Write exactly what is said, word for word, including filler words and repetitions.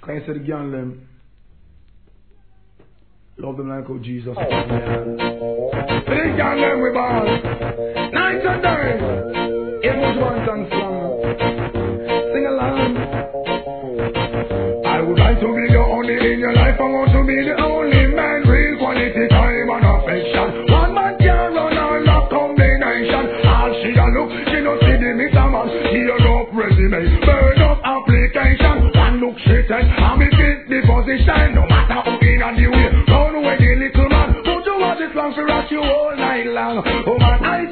Can you say the girl them? Love them like how Jesus loved them. For the girl them we born night and day. It was one song song. Sing along. I would like to be the only in your life. I want to be the only man. Real quality time and affection. One man can run all the combination. All she a look, she no see the miss a man. Tear up resume, burn up application. One look she said, I'm in fit the position. No matter who in and the way, run away the little man. Put you on this long for us you all night long. Oh man, I